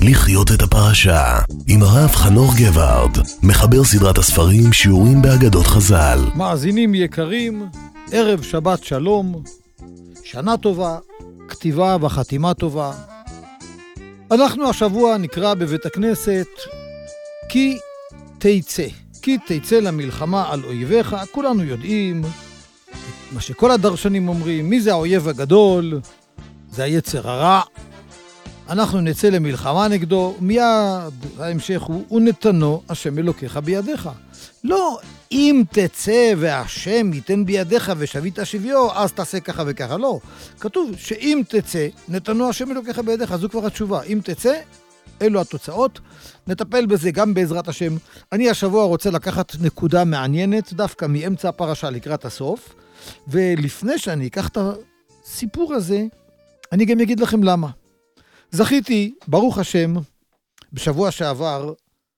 לחיות את הפרשה עם הרב חנוך גבארד, מחבר סדרת הספרים שיעורים באגדות חז"ל. מאזינים יקרים, ערב שבת שלום, שנה טובה, כתיבה וחתימה טובה. אנחנו השבוע נקרא בבית הכנסת כי תצא למלחמה על אויביך. כולנו יודעים מה שכל הדרשנים אומרים, מי זה האויב הגדול? זה היצר הרע. אנחנו נצא למלחמה נגדו, מיד ההמשך הוא, ונתנו השם אלוקיך בידיך. לא, אם תצא והשם ייתן בידיך ושבית שביו, אז תעשה ככה וככה. לא, כתוב שאם תצא, נתנו השם אלוקיך בידיך. זו כבר התשובה. אם תצא, אלו התוצאות. נטפל בזה גם בעזרת השם. אני השבוע רוצה לקחת נקודה מעניינת, דווקא מאמצע הפרשה לקראת הסוף. ולפני שאני אקח את הסיפור הזה, אני גם אגיד לכם למה. זכיתי, ברוך השם, בשבוע שעבר,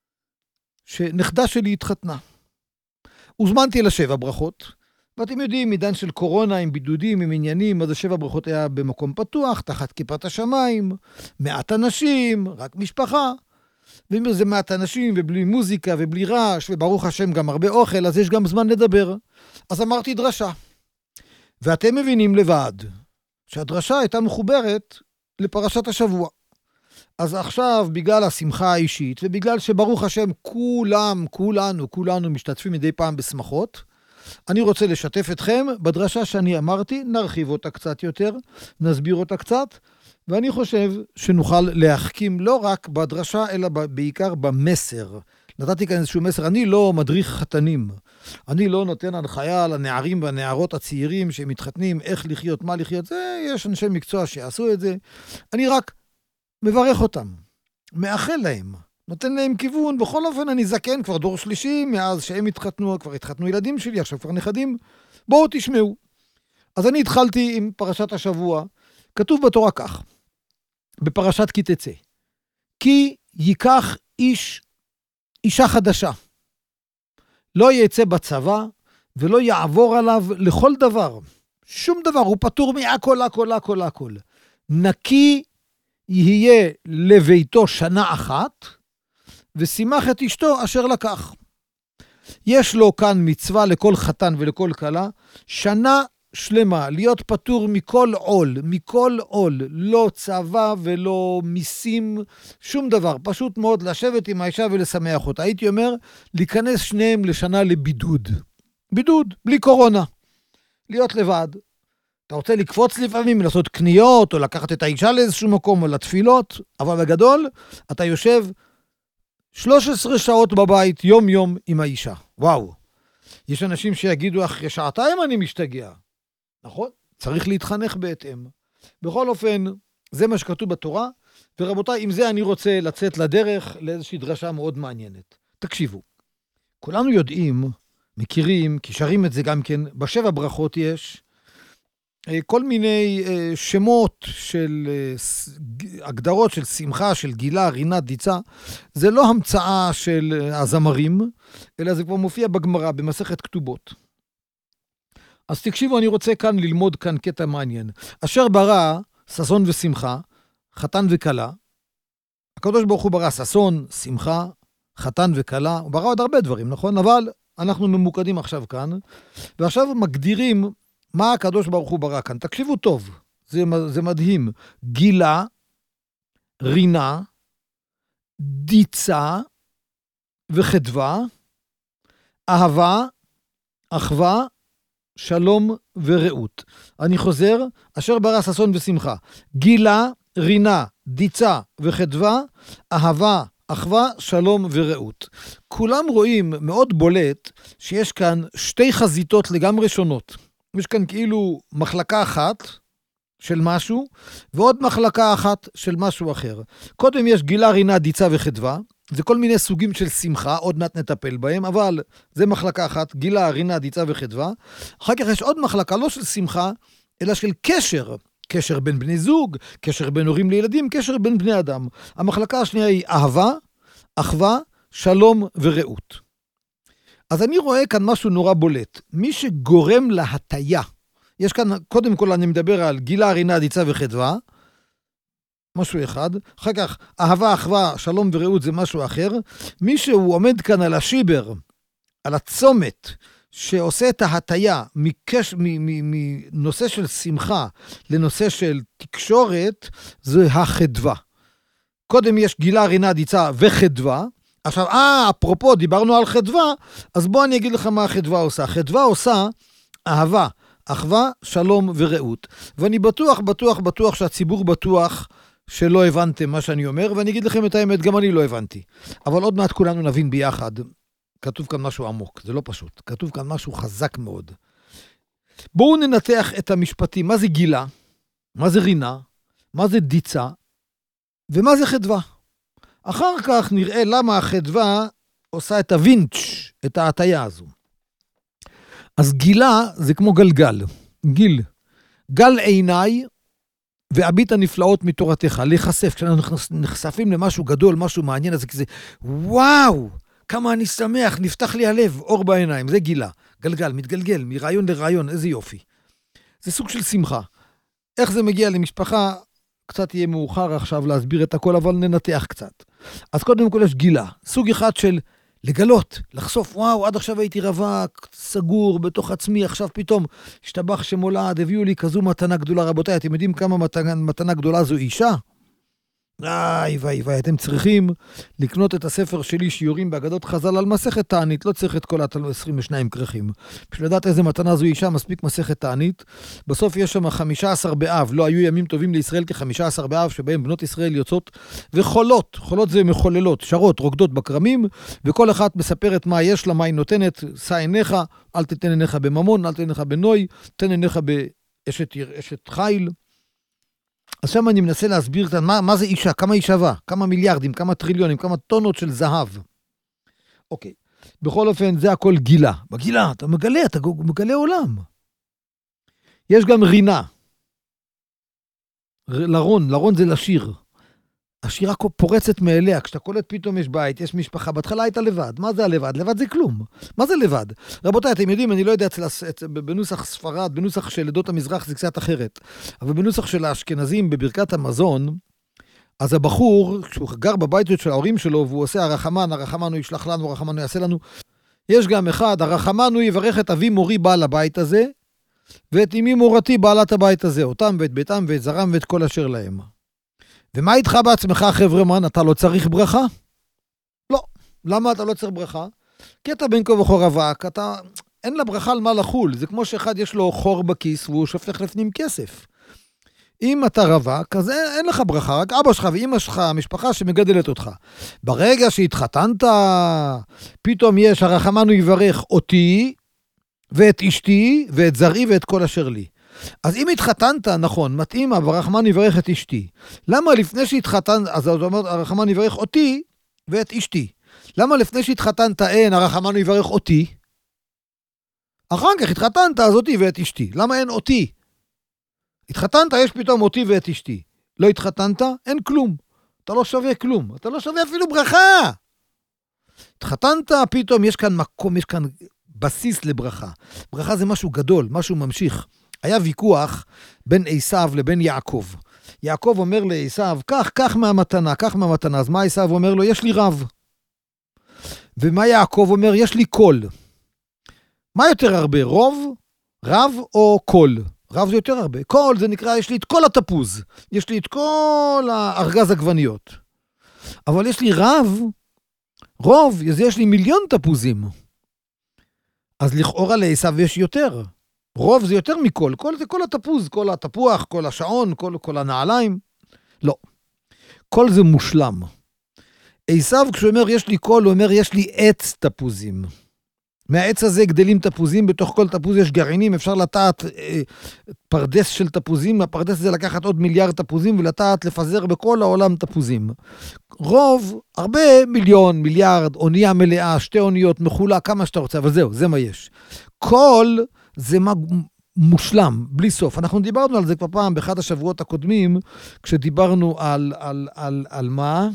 שנכדה שלי התחתנה. הוזמנתי לשבע ברכות, ואתם יודעים, עידן של קורונה, עם בידודים, עם עניינים, אז השבע ברכות היה במקום פתוח, תחת כיפת השמיים, מעט אנשים, רק משפחה, ואם זה מעט אנשים, ובלי מוזיקה, ובלי רעש, וברוך השם גם הרבה אוכל, אז יש גם זמן לדבר. אז אמרתי דרשה. ואתם מבינים לבד, שהדרשה הייתה מחוברת לפרשת השבוע. אז עכשיו, בגלל השמחה האישית, ובגלל שברוך השם כולנו משתתפים מדי פעם בשמחות, אני רוצה לשתף אתכם בדרשה שאני אמרתי, נרחיב אותה קצת יותר, נסביר אותה קצת, ואני חושב שנוכל להחכים לא רק בדרשה, אלא בעיקר במסר. נתתי כאן איזשהו מסר, אני לא מדריך חתנים, אני לא נותן הנחיה לנערים והנערות הצעירים שמתחתנים, איך לחיות, מה לחיות, זה יש אנשי מקצוע שיעשו את זה, אני רק מברך אותם, מאחל להם, נותן להם כיוון. בכל אופן אני זקן, כבר דור שלישי, מאז שהם התחתנו, כבר התחתנו ילדים שלי, עכשיו כבר נכדים, בואו תשמעו. אז אני התחלתי עם פרשת השבוע, כתוב בתורה כך, בפרשת כי תצא, כי ייקח אישה חדשה, לא יצא בצבא, ולא יעבור עליו לכל דבר, שום דבר, הוא פטור הכל. נקי יהיה לביתו שנה אחת, ושימח את אשתו אשר לקח. יש לו כאן מצווה לכל חתן ולכל כלה, שנה שלמה, להיות פטור מכל עול, לא צבא ולא מיסים, שום דבר, פשוט מאוד לשבת עם האישה ולשמח אותה. הייתי אומר, להיכנס שניהם לשנה לבידוד. בידוד, בלי קורונה. להיות לבד. אתה רוצה לקפוץ לפעמים, לעשות קניות, או לקחת את האישה לאיזשהו מקום, או לתפילות, אבל בגדול, אתה יושב 13 שעות בבית, יום עם האישה. וואו. יש אנשים שיגידו, אחרי שעתיים אני משתגע. נכון? צריך להתחנך בהתאם. בכל אופן, זה מה שכתוב בתורה, ורבותיי, עם זה אני רוצה לצאת לדרך לאיזושהי דרשה מאוד מעניינת. תקשיבו, כולנו יודעים, מכירים, כי שרים את זה גם כן, בשבע ברכות יש, כל מיני שמות של הגדרות של שמחה, של גילה, רינה, דיצה, זה לא המצאה של הזמרים, אלא זה כבר מופיע בגמרא, במסכת כתובות. אז תקשיבו, אני רוצה כאן ללמוד כאן קטע מעניין. אשר ברא ששון ושמחה, חתן וכלה. הקדוש ברוך הוא ברא ששון, שמחה, חתן וכלה. הוא ברא עוד הרבה דברים, נכון? אבל אנחנו ממוקדים עכשיו כאן, ועכשיו מגדירים מה הקדוש ברוך הוא ברא כאן. תקשיבו טוב, זה מדהים. גילה, רינה, דיצה וחדווה, אהבה, אחווה, שלום ורעות. אני חוזר, אשר ברא ששון ושמחה. גילה, רינה, דיצה וחדווה, אהבה, אחווה, שלום ורעות. כולם רואים מאוד בולט שיש כאן שתי חזיתות לגמרי שונות. יש כאן כאילו מחלקה אחת של משהו, ועוד מחלקה אחת של משהו אחר. קודם יש גילה, רינה, דיצה וחדווה. זה כל מיני סוגים של שמחה, עוד מעט נטפל בהם, אבל זה מחלקה אחת, גילה, רינה, דיצה וחדווה. אחר כך יש עוד מחלקה, לא של שמחה, אלא של קשר. קשר בין בני זוג, קשר בין הורים לילדים, קשר בין בני אדם. המחלקה השנייה היא אהבה, אחווה, שלום ורעות. אז אני רואה כאן משהו נורא בולט. מי שגורם להטיה, יש כאן, קודם כל אני מדבר על גילה, רינה, דיצה וחדווה, משהו אחד, אחר כך אהבה, אחווה, שלום ורעות זה משהו אחר. מי שהוא עומד כאן על השיבר, על הצומת, שעושה את ההטיה מנושא של שמחה לנושא של תקשורת, זה החדווה. קודם יש גילה, רינה, דיצה וחדווה. עכשיו, אפרופו, דיברנו על חדווה, אז בוא אני אגיד לך מה החדווה עושה. החדווה עושה אהבה, אחווה, שלום ורעות. ואני בטוח שהציבור בטוח שלא הבנתם מה שאני אומר, ואני אגיד לכם את האמת, גם אני לא הבנתי. אבל עוד מעט כולנו נבין ביחד. כתוב כאן משהו עמוק, זה לא פשוט. כתוב כאן משהו חזק מאוד. בואו ננתח את המשפטים. מה זה גילה? מה זה רינה? מה זה דיצה? ומה זה חדווה? אחר כך נראה למה החדווה עושה את הווינץ', את ההטיה הזו. אז גילה זה כמו גלגל. גל עיניי והביט הנפלאות מתורתך. להיחשף, כשאנחנו נחשפים למשהו גדול, משהו מעניין, אז זה כזה, וואו! כמה אני שמח, נפתח לי הלב, אור בעיניים, זה גילה. גלגל, מתגלגל, מרעיון לרעיון, איזה יופי. זה סוג של שמחה. איך זה מגיע למשפחה? קצת יהיה מאוחר עכשיו להסביר את הכל, אבל ננתח קצת. אז קודם כל יש גילה. סוג אחד של לגלות, לחשוף, וואו, עד עכשיו הייתי רווק, סגור בתוך עצמי, עכשיו פתאום השתבח שמולד, הביאו לי כזו מתנה גדולה. רבותיי, אתם יודעים כמה מתנה גדולה זו אישה? ואי, אתם צריכים לקנות את הספר שלי שיעורים באגדות חז"ל על מסכת תענית, לא צריך את כל 22 כרכים. בשביל לדעת איזה מתנה זו אישה, מספיק מסכת תענית. בסוף יש שם 15 באב, לא היו ימים טובים לישראל כ-15 באב, שבהם בנות ישראל יוצאות וחולות, חולות זה מחוללות, שרות, רוקדות בקרמים, וכל אחת מספרת מה יש לה, מה היא נותנת, שא עיניך, אל תתן עיניך בממון, אל תתן עיניך בנוי, תן עיניך באשת חיל. אז שם אני מנסה להסביר כאן מה זה אישה, כמה היא שווה, כמה מיליארדים, כמה טריליונים, כמה טונות של זהב. אוקיי, בכל אופן זה הכל גילה. בגילה, אתה מגלה עולם. יש גם רינה. לרון זה לשיר. השירה פורצת מאליה, כשאתה קולט פתאום יש בית, יש משפחה, בהתחלה הייתה לבד. מה זה הלבד? לבד זה כלום. מה זה לבד? רבותיי, אתם יודעים, אני לא יודע, בנוסח ספרד, בנוסח של עדות המזרח זה קצת אחרת, אבל בנוסח של האשכנזים, בברכת המזון, אז הבחור, כשהוא גר בבית של ההורים שלו, והוא עושה הרחמן הוא ישלח לנו, הרחמן הוא יעשה לנו, יש גם אחד, הרחמן הוא יברך את אבי מורי בעל הבית הזה, ואת אמי מורתי בעלת הבית הזה, אותם ואת ביתם ואת זרם ואת כל אשר להם. ומה איתך בעצמך, חבר'מן? אתה לא צריך ברכה? לא. למה אתה לא צריך ברכה? כי אתה בין כה וכה רווק, אין לה ברכה על מה לחול. זה כמו שאחד יש לו חור בכיס והוא שופך לפנים כסף. אם אתה רווק, אז אין לך ברכה, רק אבא שלך ואמא שלך, המשפחה שמגדלת אותך. ברגע שהתחתנת, פתאום יש הרחמן הוא יברך אותי, ואת אשתי, ואת זרעי, ואת כל אשר לי. אז אם התחתנת, נכון, מתאים, הרחמן יברך את אשתי. למה לפני שהתחתנת, אז זאת אומרת, הרחמן יברך אותי ואת אשתי. למה לפני שהתחתנת אין, הרחמן יברך אותי? אחר כך התחתנת, אז אותי ואת אשתי. למה אין אותי? התחתנת, יש פתאום אותי ואת אשתי. לא התחתנת, אין כלום. אתה לא שווה כלום. אתה לא שווה אפילו ברכה. התחתנת, פתאום יש כאן מקום, יש כאן בסיס לברכה. ברכה זה משהו גדול, משהו ממשיך. היה ויכוח בין עשיו לבין יעקב. יעקב אומר לעשיו, קח מהמתנה. אז מה עשיו אומר לו? יש לי רב. ומה יעקב אומר? יש לי קול. מה יותר הרבה? רב או קול? רב זה יותר הרבה. קול זה נקרא, יש לי את כל התפוז. יש לי את כל הארגז עגבניות. אבל יש לי רוב, אז יש לי 1,000,000 תפוזים. אז לכאורה לעשיו יש יותר. רוב זה יותר מכל, כל זה כל התפוז, כל התפוח, כל השעון, כל הנעליים. לא. כל זה מושלם. עשיו כשהוא אומר יש לי קול, הוא אומר יש לי עץ תפוזים. מהעץ הזה גדלים תפוזים, בתוך כל תפוז יש גרעינים, אפשר לטעת פרדס של תפוזים, הפרדס זה לקחת עוד 1,000,000,000 תפוזים ולטעת לפזר בכל העולם תפוזים. רוב, הרבה 1,000,000, 1,000,000,000, אונייה מלאה, 2 אוניות, מחולה, כמה שאתה רוצה, אבל זהו, זה מה יש. כל זה מושלם, בלי סוף. אנחנו דיברנו על זה כבר פעם באחד השבועות הקודמים, כשדיברנו על מה?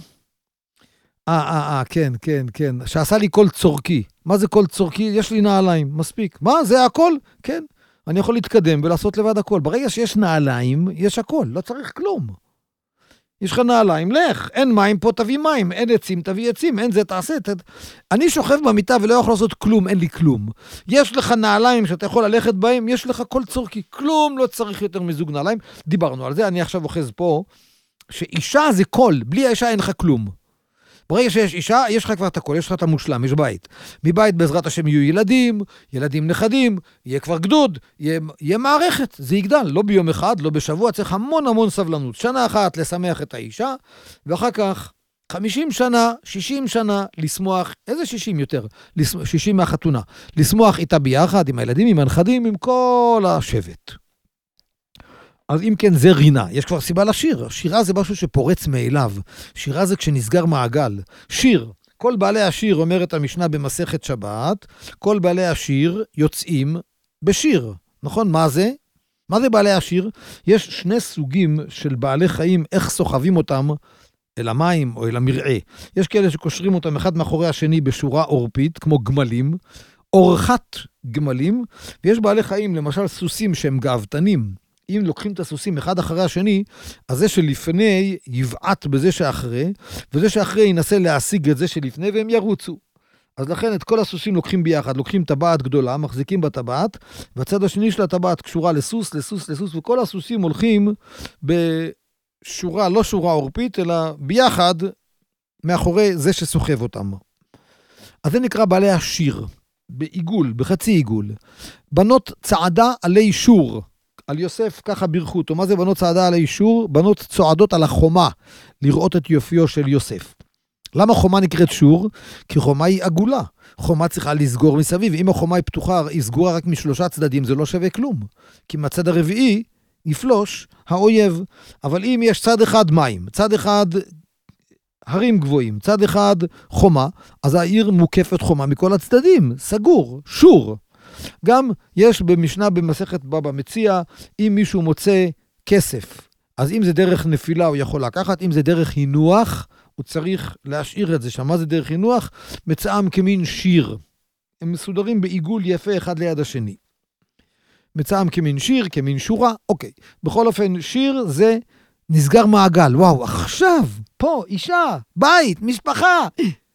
כן. שעשה לי קול צורקי. מה זה קול צורקי? יש לי נעליים, מספיק. מה? זה הכל? כן. אני יכול להתקדם ולעשות לבד הכל. ברגע שיש נעליים, יש הכל. לא צריך כלום. יש לך נעליים, לך, אין מים פה תביא מים, אין עצים תביא עצים, אין זה תעשה. אני שוכב במיטה ולא יכול לעשות כלום, אין לי כלום. יש לך נעליים שאתה יכול ללכת בהם, יש לך כל צורכי, כלום לא צריך יותר מזוג נעליים. דיברנו על זה, אני עכשיו אוחז פה, שאישה זה קול, בלי האישה אין לך כלום. ברגע שיש אישה, יש לך כבר את הכל, יש לך את המושלם, יש בית. מבית בעזרת השם יהיו ילדים, ילדים נכדים, יהיה כבר גדוד, יהיה מערכת, זה יגדל, לא ביום אחד, לא בשבוע, צריך המון המון סבלנות. שנה אחת לשמח את האישה, ואחר כך 50 שנה, 60 שנה, לשמוח, איזה 60 יותר? 60 מהחתונה. לשמוח איתה ביחד, עם הילדים, עם הנכדים, עם כל השבט. אז אם כן, זה רינה. יש כבר סיבה לשיר. שירה זה משהו שפורץ מאליו. שירה זה כשנסגר מעגל. שיר. כל בעלי השיר, אומרת המשנה במסכת שבת, כל בעלי השיר יוצאים בשיר. נכון? מה זה? מה זה בעלי השיר? יש שני סוגים של בעלי חיים, איך סוחבים אותם אל המים או אל המרעה. יש כאלה שקושרים אותם אחד מאחורי השני בשורה אורפית, כמו גמלים, אורחת גמלים, ויש בעלי חיים, למשל סוסים שהם גאוותנים. אם לוקחים את הסוסים אחד אחרי השני, אז זה שלפני יבעט בזה שאחרי, וזה שאחרי ינסה להשיג את זה שלפני, והם ירוצו. אז לכן את כל הסוסים לוקחים ביחד, לוקחים טבעת גדולה, מחזיקים בטבעת, והצד השני של הטבעת קשורה לסוס, לסוס, לסוס, וכל הסוסים הולכים בשורה, לא שורה עורפית, אלא ביחד מאחורי זה שסוחב אותם. אז זה נקרא בעלי השיר, בעיגול, בחצי עיגול. בנות צעדה עלי שור. על יוסף ככה בירכו אותו. מה זה בנות צעדה על האישור? בנות צועדות על החומה, לראות את יופיו של יוסף. למה חומה נקראת שור? כי חומה היא עגולה. חומה צריכה לסגור מסביב. אם החומה היא פתוחה, היא סגורה רק משלושה צדדים, זה לא שווה כלום. כי מהצד הרביעי יפלוש האויב. אבל אם יש צד אחד מים, צד אחד הרים גבוהים, צד אחד חומה, אז העיר מוקפת חומה מכל הצדדים. סגור, שור. גם יש במשנה במסכת בבא מציע, אם מישהו מוצא כסף, אז אם זה דרך נפילה הוא יכול לקחת, אם זה דרך הינוח, הוא צריך להשאיר את זה שם. מה זה דרך הינוח? מצאם כמין שיר. הם מסודרים בעיגול יפה אחד ליד השני. מצאם כמין שיר, כמין שורה, אוקיי. בכל אופן, שיר זה נסגר מעגל. וואו, עכשיו, פה, אישה, בית, משפחה.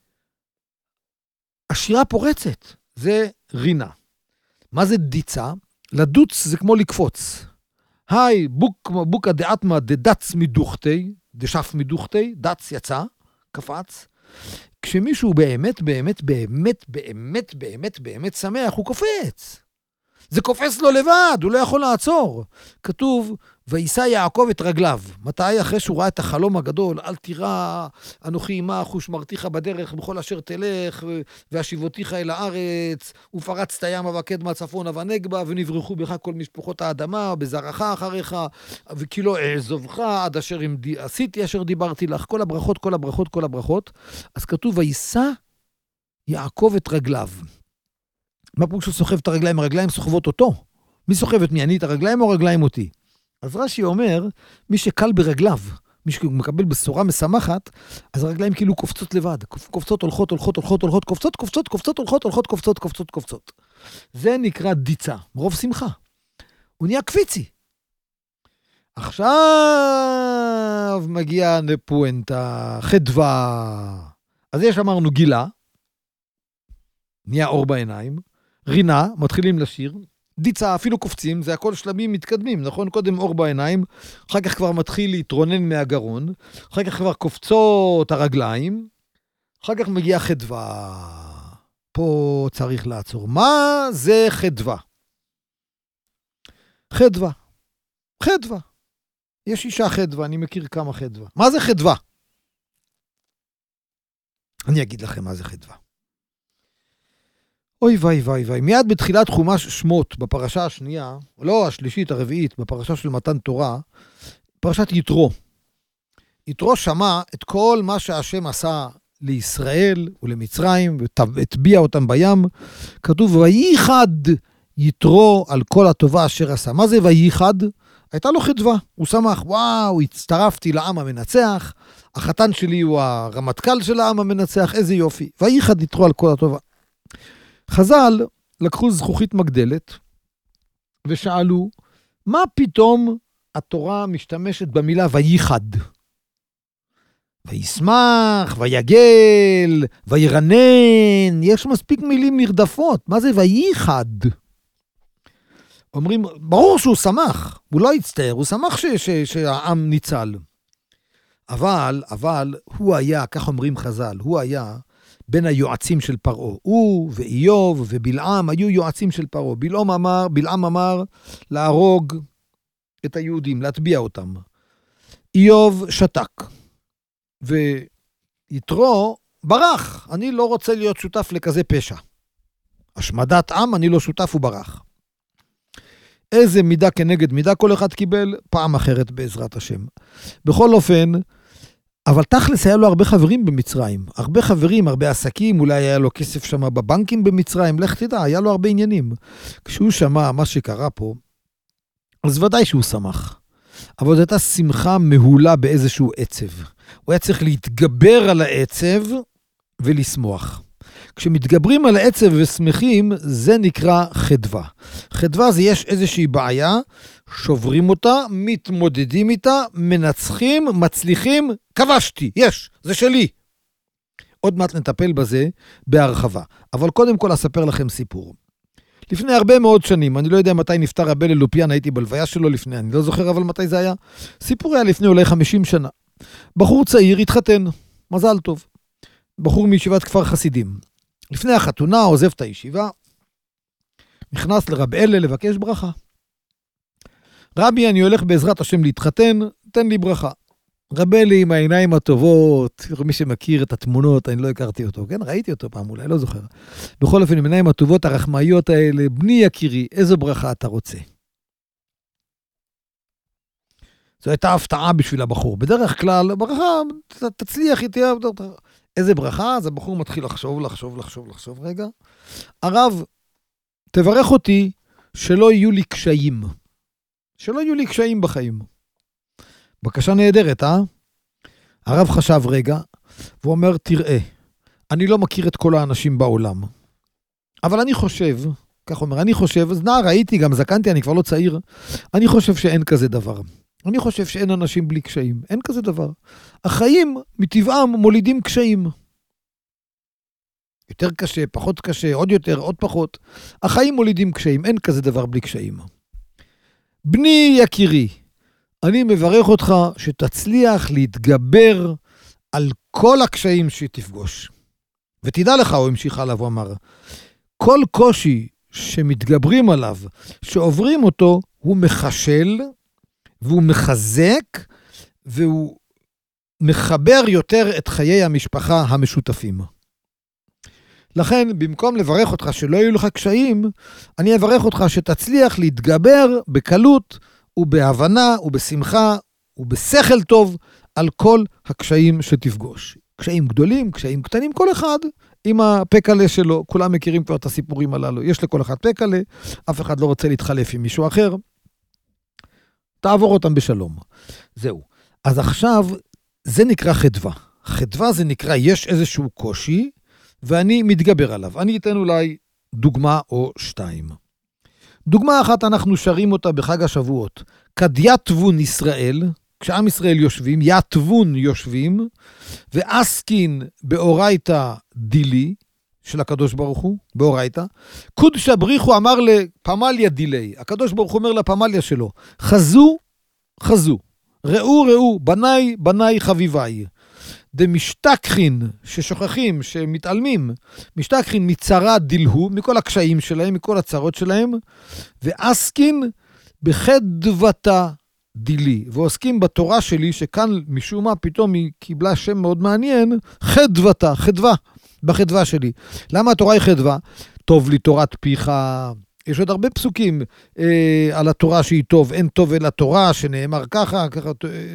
השירה פורצת. זה רינה. מה זה דיצה? לדוץ זה כמו לקפוץ. היי, בוקה דעתמה דדץ מדוכתי, דשף מדוכתי, דץ יצא, קפץ. כשמישהו באמת, באמת, באמת, באמת, באמת, באמת שמח, הוא קופץ. זה קופץ לו לבד, הוא לא יכול לעצור. כתוב, וישא יעקב את רגליו. מתי? אחרי שהוא ראה את החלום הגדול, אל תירא, אנוכי עמך ושמרתיך בדרך בכל אשר תלך, והשיבותיך אל הארץ, ופרצת ימה וקדמה צפונה ונגבה, ונברחו בך כל משפחות האדמה, בזרעך אחריך, וכי לא אעזובך עד אשר עשיתי אשר דיברתי לך. כל הברכות, כל הברכות, כל הברכות. אז כתוב, וישא יעקב את רגליו. מה פירוש שהוא סוחב את הרגליים? הרגליים סוחבות אותו. מי סוחב את מי? אני את הרגליים או הרגליים אותי? אז רש"י אומר, מי שקל ברגליו, מי שמקבל בשורה משמחת, אז הרגליים כאילו קופצות לבד. קופצות, הולכות, הולכות, הולכות, הולכות, קופצות, קופצות, קופצות, הולכות, הולכות, קופצות, קופצות, קופצות. זה נקרא דיצה, מרוב שמחה. הוא נהיה קפיצי. עכשיו מגיע נפואנטה, חדווה. אז יש אמרנו גילה, נהיה אור בעיניים, רינה, מתחילים לשיר, דיצה, אפילו קופצים, זה הכל שלבים מתקדמים, נכון? קודם אור בעיניים, אחר כך כבר מתחיל להתרונן מהגרון, אחר כך כבר קופצות הרגליים, אחר כך מגיע חדווה. פה צריך לעצור. מה זה חדווה? חדווה. חדווה. יש אישה חדווה, אני מכיר כמה חדווה. מה זה חדווה? אני אגיד לכם מה זה חדווה. אוי וואי וואי וואי, מיד בתחילת חומש שמות, בפרשה השנייה, לא השלישית, הרביעית, בפרשה של מתן תורה, פרשת יתרו. יתרו שמע את כל מה שהשם עשה לישראל ולמצרים, והטביע אותם בים. כתוב, וייחד יתרו על כל הטובה אשר עשה. מה זה וייחד? הייתה לו חדווה, הוא שמח, וואו, הצטרפתי לעם המנצח, החתן שלי הוא הרמטכ"ל של העם המנצח, איזה יופי. וייחד יתרו על כל הטובה. חז"ל לקחו זכוכית מגדלת ושאלו, מה פתאום התורה משתמשת במילה וייחד? וישמח, ויגל, וירנן, יש מספיק מילים נרדפות. מה זה וייחד? אומרים, ברור שהוא שמח, הוא לא הצטער, הוא שמח שהעם ניצל. אבל הוא היה, כך אומרים חז"ל, הוא היה בין היועצים של פרעה. הוא ואיוב ובלעם היו יועצים של פרעה. בלעם אמר להרוג את היהודים, להטביע אותם. איוב שתק. ויתרו ברח. אני לא רוצה להיות שותף לכזה פשע. השמדת עם, אני לא שותף, הוא ברח. איזה מידה כנגד מידה כל אחד קיבל, פעם אחרת בעזרת השם. בכל אופן, אבל תכלס היה לו הרבה חברים במצרים. הרבה חברים, הרבה עסקים, אולי היה לו כסף שם בבנקים במצרים, לך תדע, היה לו הרבה עניינים. כשהוא שמע מה שקרה פה, אז ודאי שהוא שמח. אבל זו הייתה שמחה מהולה באיזשהו עצב. הוא היה צריך להתגבר על העצב ולשמוח. כשמתגברים על העצב ושמחים, זה נקרא חדווה. חדווה זה יש איזושהי בעיה, שוברים אותה, מתמודדים איתה, מנצחים, מצליחים, כבשתי, יש, זה שלי. עוד מעט נטפל בזה בהרחבה. אבל קודם כל אספר לכם סיפור. לפני הרבה מאוד שנים, אני לא יודע מתי נפטר רבי ללופיאן, הייתי בלוויה שלו לפני, אני לא זוכר אבל מתי זה היה. סיפור היה לפני אולי 50 שנה. בחור צעיר התחתן, מזל טוב. בחור מישיבת כפר חסידים. לפני החתונה עוזב את הישיבה, נכנס לרב אלה לבקש ברכה. רבי, אני הולך בעזרת השם להתחתן, תן לי ברכה. רב אלה עם העיניים הטובות, מי שמכיר את התמונות, אני לא הכרתי אותו, כן? ראיתי אותו פעם, אולי לא זוכר. בכל אופן, עם העיניים הטובות, הרחמאיות האלה, בני יקירי, איזו ברכה אתה רוצה? זו הייתה הפתעה בשביל הבחור. בדרך כלל, ברכה, תצליח איתי, איזה ברכה? אז הבחור מתחיל לחשוב רגע. הרב, תברך אותי שלא יהיו לי קשיים. שלא יהיו לי קשיים בחיים. בקשה נהדרת, הרב חשב רגע, והוא אומר, תראה, אני לא מכיר את כל האנשים בעולם. אבל אני חושב, כך אומר, אני חושב, אז נער הייתי, גם זקנתי, אני כבר לא צעיר, אני חושב שאין כזה דבר. אני חושב שאין אנשים בלי קשיים. אין כזה דבר. החיים מטבעם מולידים קשיים. יותר קשה, פחות קשה, עוד יותר, עוד פחות. החיים מולידים קשיים. אין כזה דבר בלי קשיים. בני יקירי, אני מברך אותך שתצליח להתגבר על כל הקשיים שתפגוש. ותדע לך, הוא המשיך עליו, הוא אמר, כל קושי שמתגברים עליו, שעוברים אותו, הוא מחשל, והוא מחזק, והוא מחבר יותר את חיי המשפחה המשותפים. לכן, במקום לברך אותך שלא יהיו לך קשיים, אני אברך אותך שתצליח להתגבר בקלות, ובהבנה, ובשמחה, ובשכל טוב, על כל הקשיים שתפגוש. קשיים גדולים, קשיים קטנים, כל אחד עם הפקלה שלו. כולם מכירים כבר את הסיפורים הללו. יש לכל אחד פקלה, אף אחד לא רוצה להתחלף עם מישהו אחר. תעבור אותם בשלום. זהו. אז עכשיו, זה נקרא חדווה. חדווה זה נקרא, יש איזשהו קושי, ואני מתגבר עליו. אני אתן אולי דוגמה או שתיים. דוגמה אחת, אנחנו שרים אותה בחג השבועות. כד יתבון ישראל, כשעם ישראל יושבים, יתבון יושבים, ואסקין באורייתא דילי, של הקדוש ברוך הוא, באורייתא, קודשא בריחו אמר לפמליה דילי, הקדוש ברוך הוא אומר לפמליה שלו, חזו, חזו, ראו, ראו, בניי, בניי חביביי, דמשתכחין, ששוכחים, שמתעלמים, משתכחין מצרה דילהו, מכל הקשיים שלהם, מכל הצרות שלהם, ואסקין בחדוותה דילי, ועוסקים בתורה שלי, שכאן משום מה פתאום היא קיבלה שם מאוד מעניין, חדוותה, חדווה, בחדווה שלי. למה התורה היא חדווה? טוב לי תורת פיך, יש עוד הרבה פסוקים על התורה שהיא טוב, אין טוב אל התורה, שנאמר ככה, ככה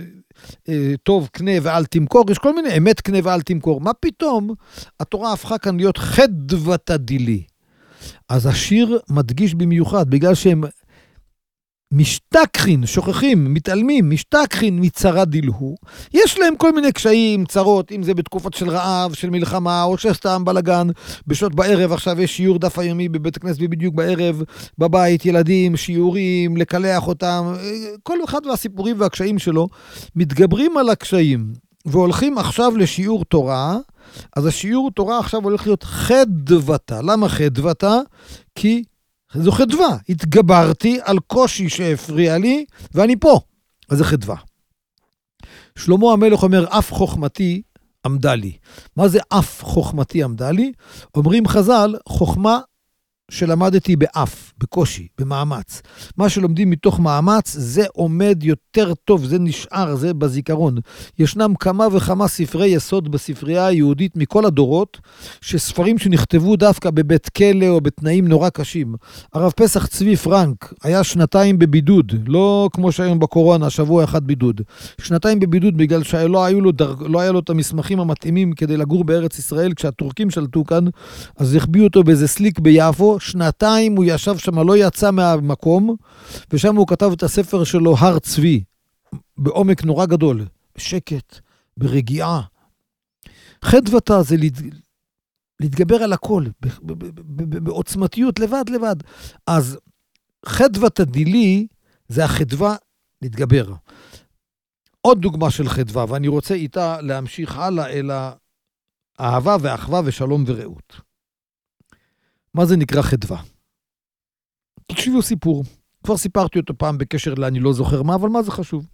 טוב קנה ואל תמכור, יש כל מיני אמת קנה ואל תמכור. מה פתאום התורה הפכה כאן להיות חדוותה דילי? אז השיר מדגיש במיוחד, בגלל שהם משתכחין, שוכחים, מתעלמים, משתכחין מצרה דילהו. יש להם כל מיני קשיים, צרות, אם זה בתקופות של רעב, של מלחמה, או שסתם בלגן, בשעות בערב, עכשיו יש שיעור דף היומי בבית הכנסת, ובדיוק בערב, בבית, ילדים, שיעורים, לקלח אותם, כל אחד והסיפורים והקשיים שלו, מתגברים על הקשיים. והולכים עכשיו לשיעור תורה, אז השיעור תורה עכשיו הולך להיות חדוותה. למה חדוותה? כי זו חדווה. התגברתי על קושי שהפריע לי, ואני פה. אז זה חדווה. שלמה המלך אומר, אף חוכמתי עמדה לי. מה זה אף חוכמתי עמדה לי? אומרים חז"ל, חוכמה שלמדתי באף, בקושי, במאמץ. מה שלומדים מתוך מאמץ, זה עומד יותר טוב, זה נשאר, זה בזיכרון. ישנם כמה וכמה ספרי יסוד בספרייה היהודית מכל הדורות, שספרים שנכתבו דווקא בבית כלא או בתנאים נורא קשים. הרב פסח צבי פרנק היה 2 בבידוד, לא כמו שהיום בקורונה, שבוע אחד בידוד. 2 בבידוד בגלל שלא היה לו את המסמכים המתאימים כדי לגור בארץ ישראל, כשהטורקים שלטו כאן, אז החביאו אותו באיזה סליק ביפו, 2 הוא ישב שם, לא יצא מהמקום, ושם הוא כתב את הספר שלו, הר צבי, בעומק נורא גדול, בשקט, ברגיעה. חדוותה זה להתגבר על הכל, בעוצמתיות, לבד. אז חדוותה דילי, זה החדווה להתגבר. עוד דוגמה של חדווה, ואני רוצה איתה להמשיך הלאה אל האהבה ואחווה ושלום ורעות. מה זה נקרא חדווה? תקשיבו סיפור. כבר סיפרתי אותו פעם בקשר אני לא זוכר מה, אבל מה זה חשוב?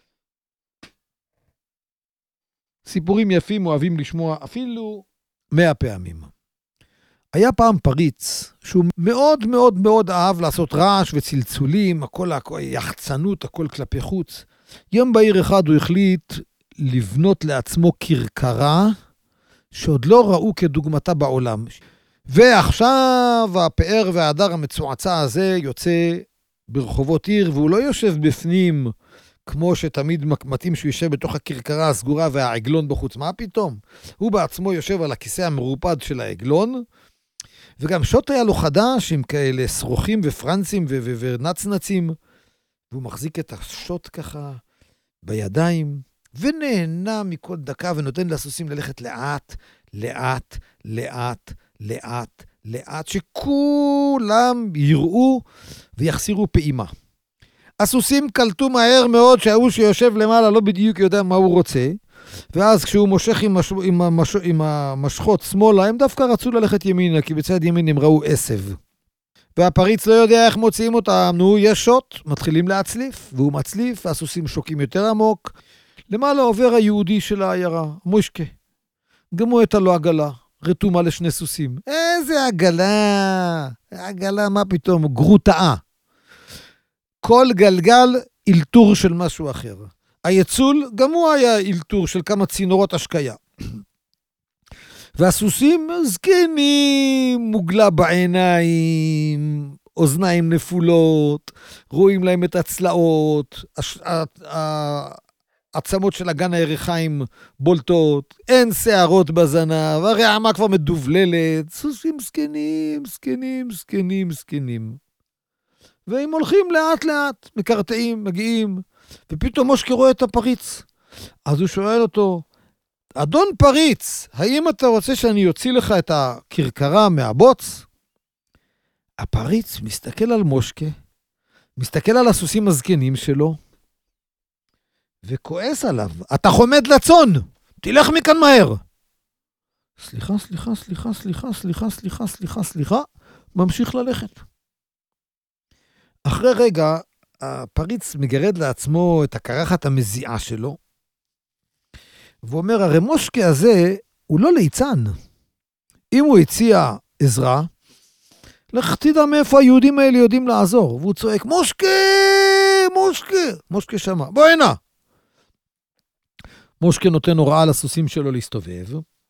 סיפורים יפים אוהבים לשמוע אפילו 100 פעמים. היה פעם פריץ שהוא מאוד מאוד מאוד אהב לעשות רעש וצלצולים, הכל יחצנות, הכל כלפי חוץ. יום בהיר אחד הוא החליט לבנות לעצמו כרכרה שעוד לא ראו כדוגמתה בעולם. ועכשיו הפאר וההדר המצועצע הזה יוצא ברחובות עיר, והוא לא יושב בפנים כמו שתמיד מתאים שהוא יושב בתוך הכרכרה הסגורה והעגלון בחוץ. מה פתאום? הוא בעצמו יושב על הכיסא המרופד של העגלון, וגם שוט היה לו חדש עם כאלה שרוכים ופרנסים ונצנצים, והוא מחזיק את השוט ככה בידיים, ונהנה מכל דקה ונותן לסוסים ללכת לאט, לאט, לאט, לאט, לאט, שכולם יראו ויחסירו פעימה. הסוסים קלטו מהר מאוד שההוא שיושב למעלה לא בדיוק יודע מה הוא רוצה, ואז כשהוא מושך עם המשכות שמאלה, הם דווקא רצו ללכת ימינה, כי בצד ימין הם ראו עשב. והפריץ לא יודע איך מוציאים אותם, יש שוט, מתחילים להצליף, והוא מצליף, והסוסים שוקים יותר עמוק. למעלה עובר היהודי של העיירה, מושקה. גם הוא הייתה לו עגלה, רתומה לשני סוסים. איזה עגלה? עגלה, מה פתאום? גרוטאה. כל גלגל אילתור של משהו אחר. היצול, גם הוא היה אילתור של כמה צינורות השקיה. והסוסים זקנים, מוגלה בעיניים, אוזניים נפולות, רואים להם את הצלעות, העצמות של אגן הירכיים בולטות, אין שערות בזנב, הרעמה כבר מדובללת, סוסים זקנים, זקנים, זקנים, זקנים. והם הולכים לאט לאט, מקרטעים, מגיעים, ופתאום מושקה רואה את הפריץ. אז הוא שואל אותו, אדון פריץ, האם אתה רוצה שאני יוציא לך את הכרכרה מהבוץ? הפריץ מסתכל על מושקה, מסתכל על הסוסים הזקנים שלו, וכועס עליו. אתה חומד לצון, תלך מכאן מהר. סליחה, ממשיך ללכת. אחרי רגע, הפריץ מגרד לעצמו את הקרחת המזיעה שלו, ואומר, הרי מושקה הזה הוא לא ליצן. אם הוא הציע עזרה, לך תדע מאיפה היהודים האלה יודעים לעזור. והוא צועק, מושקה, מושקה. מושקה שמה, בוא הנה. מושקה נותן הוראה לסוסים שלו להסתובב,